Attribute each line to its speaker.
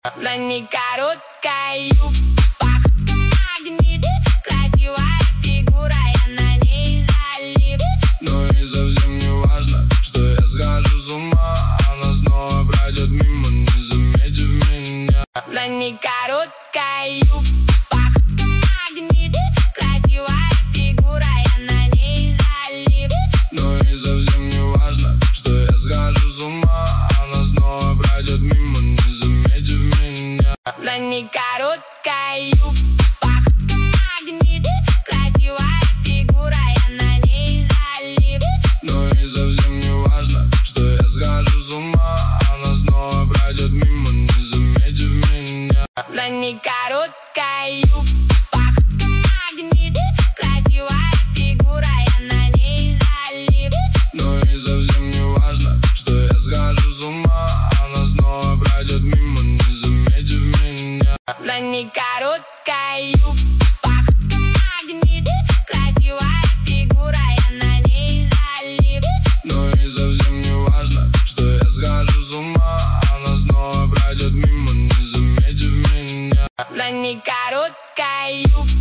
Speaker 1: На ней короткая юбка, походка магнит, красивая фигура, я на ней залип.
Speaker 2: Но и совсем не важно, что я схожу с ума. Она снова пройдет мимо, не заметив меня.
Speaker 1: На ней короткая юбка, походка магнит, красивая фигура, я на ней залип.
Speaker 2: Но и совсем не важно, что я схожу с ума. Она снова пройдет мимо, не заметив меня.
Speaker 1: На ней короткая юбка, походка магнит, красивая фигура, я на ней залип.
Speaker 2: Но и совсем не важно, что я схожу с ума. Она снова пройдет мимо, не заметив меня.
Speaker 1: На ней короткая юбка, походка магнит, красивая фигура, я на ней залип.
Speaker 2: Но и совсем не важно, что я схожу с ума. Она снова пройдет мимо, не заметив меня.
Speaker 1: На ней короткая юбка, походка магнит, красивая фигура, я на ней залип.
Speaker 2: Но и совсем не важно, что я схожу с ума. Она снова пройдет мимо, не заметив меня.
Speaker 1: На ней короткая юбка.